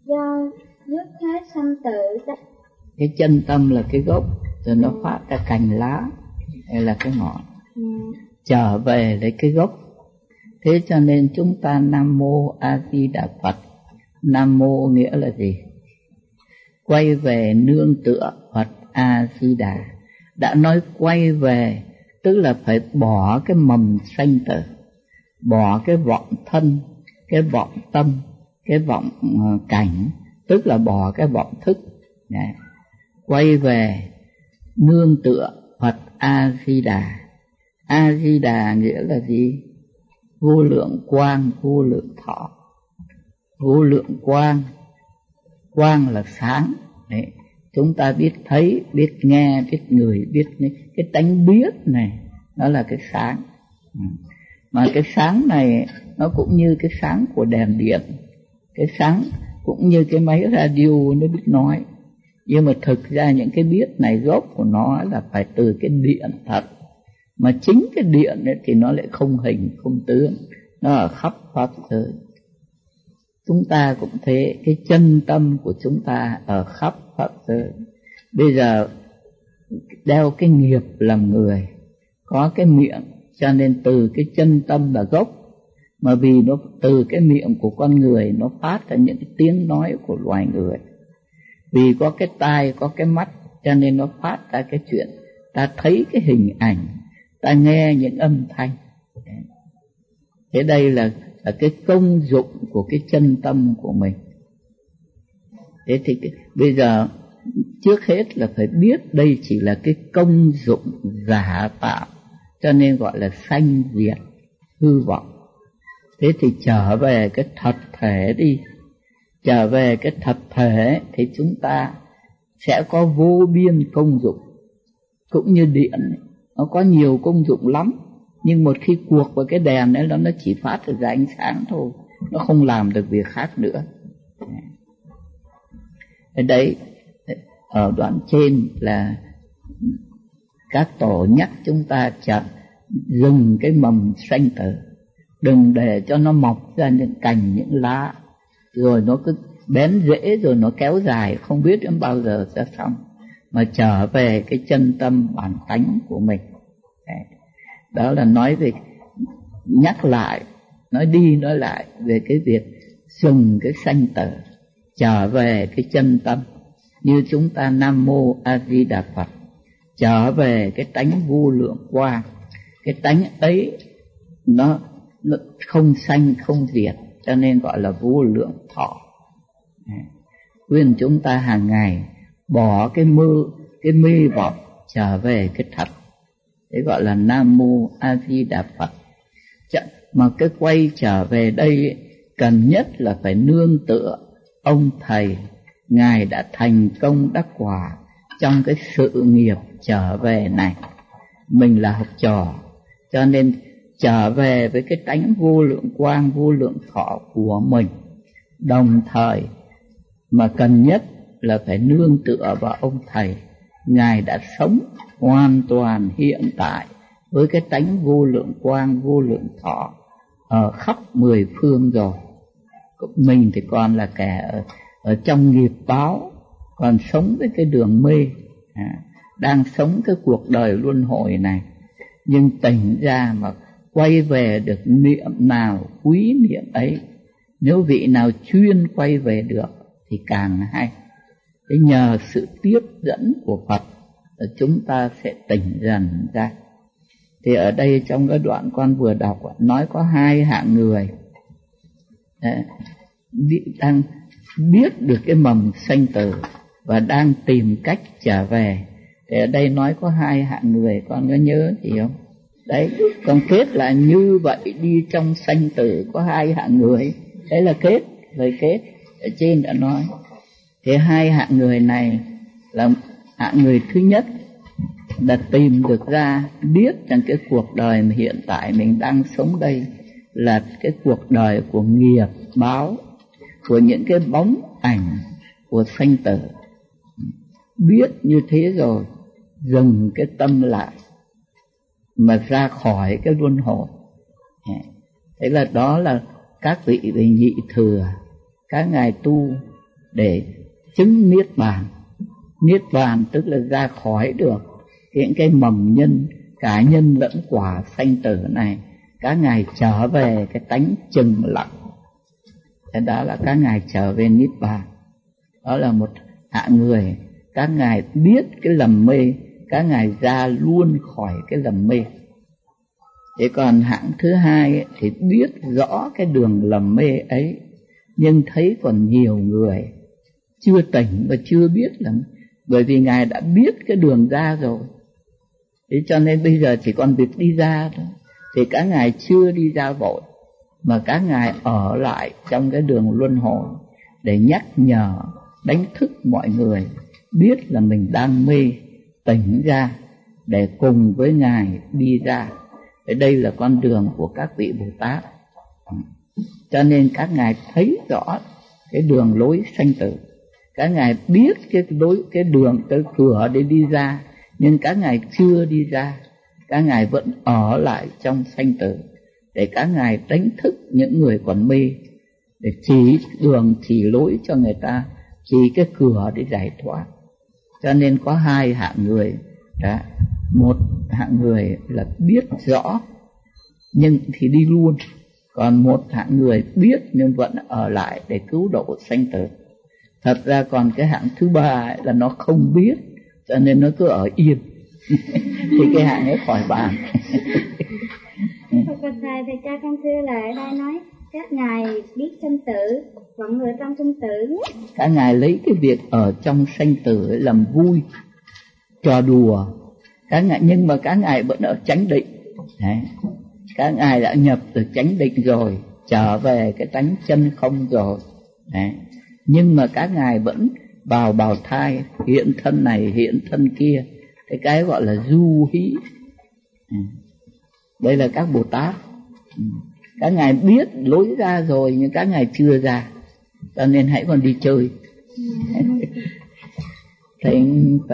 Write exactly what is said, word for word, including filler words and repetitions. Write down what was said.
do nước thác sanh tử đó. Cái chân tâm là cái gốc, rồi nó phát ra cành lá hay là cái ngọn, ừ. trở về lấy cái gốc. Thế cho nên chúng ta Nam Mô A Di Đà Phật. Nam Mô nghĩa là gì? Quay về nương tựa Phật A Di Đà. Đã nói quay về tức là phải bỏ cái mầm sanh tử, bỏ cái vọng thân, cái vọng tâm, cái vọng cảnh, tức là bỏ cái vọng thức. Đấy. Quay về nương tựa Phật A Di Đà. A Di Đà nghĩa là gì? Vô lượng quang, vô lượng thọ. Vô lượng quang, quang là sáng. Đấy. Chúng ta biết thấy, biết nghe, biết người, biết cái tánh biết này, nó là cái sáng. Mà cái sáng này nó cũng như cái sáng của đèn điện, cái sáng cũng như cái máy radio nó biết nói. Nhưng mà thực ra những cái biết này gốc của nó là phải từ cái điện thật. Mà chính cái điện ấy thì nó lại không hình, không tướng, nó ở khắp pháp giới. Chúng ta cũng thế, cái chân tâm của chúng ta ở khắp pháp giới. Bây giờ đeo cái nghiệp làm người, có cái miệng, cho nên từ cái chân tâm là gốc. Mà vì nó từ cái miệng của con người nó phát ra những cái tiếng nói của loài người. Vì có cái tai, có cái mắt, cho nên nó phát ra cái chuyện ta thấy cái hình ảnh, ta nghe những âm thanh. Thế đây là, là cái công dụng của cái chân tâm của mình. Thế thì cái, bây giờ trước hết là phải biết đây chỉ là cái công dụng giả tạo, cho nên gọi là sanh diệt hư vọng. Thế thì trở về cái thật thể đi. Trở về cái thật thể thì chúng ta sẽ có vô biên công dụng. Cũng như điện, nó có nhiều công dụng lắm. Nhưng một khi cuộc vào cái đèn ấy, nó chỉ phát được ra ánh sáng thôi, nó không làm được việc khác nữa. Ở đây, ở đoạn trên là các tổ nhắc chúng ta chả dừng cái mầm sanh tử, đừng để cho nó mọc ra những cành, những lá, rồi nó cứ bén rễ, rồi nó kéo dài không biết đến bao giờ sẽ xong. Mà trở về cái chân tâm bản tánh của mình. Đó là nói về, nhắc lại, nói đi nói lại về cái việc dừng cái sanh tử, trở về cái chân tâm. Như chúng ta Nam Mô A Di Đà Phật, trở về cái tánh vô lượng quang. Cái tánh ấy nó, nó không sanh không diệt, cho nên gọi là vô lượng thọ. Khuyên chúng ta hàng ngày bỏ cái mơ, cái mê vọng, trở về cái thật. Thế gọi là Nam Mô A Di Đà Phật. Mà cái quay trở về đây cần nhất là phải nương tựa ông thầy, Ngài đã thành công đắc quả trong cái sự nghiệp trở về này. Mình là học trò, cho nên trở về với cái tánh vô lượng quang, vô lượng thọ của mình. Đồng thời mà cần nhất là phải nương tựa vào ông thầy, Ngài đã sống hoàn toàn hiện tại với cái tánh vô lượng quang, vô lượng thọ ở khắp mười phương rồi. Mình thì còn là kẻ ở, ở trong nghiệp báo, còn sống với cái đường mê, à, đang sống cái cuộc đời luân hồi này. Nhưng tỉnh ra mà quay về được niệm nào quý niệm ấy. Nếu vị nào chuyên quay về được thì càng hay. Thế nhờ sự tiếp dẫn của Phật chúng ta sẽ tỉnh dần ra. Thì ở đây trong cái đoạn con vừa đọc nói có hai hạng người đang biết được cái mầm sanh tử và đang tìm cách trở về. Thì ở đây nói có hai hạng người, con có nhớ gì không? Đấy, còn kết là như vậy đi trong sanh tử có hai hạng người. Đấy là kết, lời kết ở trên đã nói. Thì hai hạng người này là hạng người thứ nhất là tìm được ra, biết rằng cái cuộc đời mà hiện tại mình đang sống đây là cái cuộc đời của nghiệp báo, của những cái bóng ảnh của sanh tử. Biết như thế rồi, dừng cái tâm lại mà ra khỏi cái luân hồi. Thế là đó là các vị về nhị thừa, các ngài tu để chứng niết bàn. Niết bàn tức là ra khỏi được những cái mầm nhân, cả nhân lẫn quả sanh tử này, các ngài trở về cái tánh chừng lặng. Thế đó là các ngài trở về niết bàn. Đó là một hạng người, các ngài biết cái lầm mê, các ngài ra luôn khỏi cái lầm mê. Thế còn hạng thứ hai ấy, thì biết rõ cái đường lầm mê ấy, nhưng thấy còn nhiều người chưa tỉnh và chưa biết là, bởi vì ngài đã biết cái đường ra rồi. Thế cho nên bây giờ chỉ còn việc đi ra thôi. Thì các ngài chưa đi ra vội, mà các ngài ở lại trong cái đường luân hồi để nhắc nhở, đánh thức mọi người biết là mình đang mê, tỉnh ra để cùng với ngài đi ra. Thế đây là con đường của các vị Bồ Tát. Cho nên các ngài thấy rõ cái đường lối sanh tử, các ngài biết cái lối, cái đường, cái cửa để đi ra, nhưng các ngài chưa đi ra. Các ngài vẫn ở lại trong sanh tử để các ngài đánh thức những người còn mê, để chỉ đường, chỉ lối cho người ta, chỉ cái cửa để giải thoát. Cho nên có hai hạng người đó. Một hạng người là biết rõ nhưng thì đi luôn, còn một hạng người biết nhưng vẫn ở lại để cứu độ sanh tử. Thật ra còn cái hạng thứ ba ấy là nó không biết, cho nên nó cứ ở yên. Thì cái hạng ấy khỏi bàn. Thưa thầy, thầy cha con thưa là ở đây nói các ngài biết sanh tử, vẫn ở trong sanh tử. Các ngài lấy cái việc ở trong sanh tử ấy làm vui, trò đùa. Các ngài, nhưng mà các ngài vẫn ở chánh định. Đấy. Các ngài đã nhập từ chánh định rồi, trở về cái tánh chân không rồi. Đấy. Nhưng mà các ngài vẫn vào bào thai, hiện thân này hiện thân kia, cái cái gọi là du hí. Đây là các Bồ Tát. Các ngài biết lối ra rồi nhưng các ngài chưa ra, cho nên hãy còn đi chơi. Thầy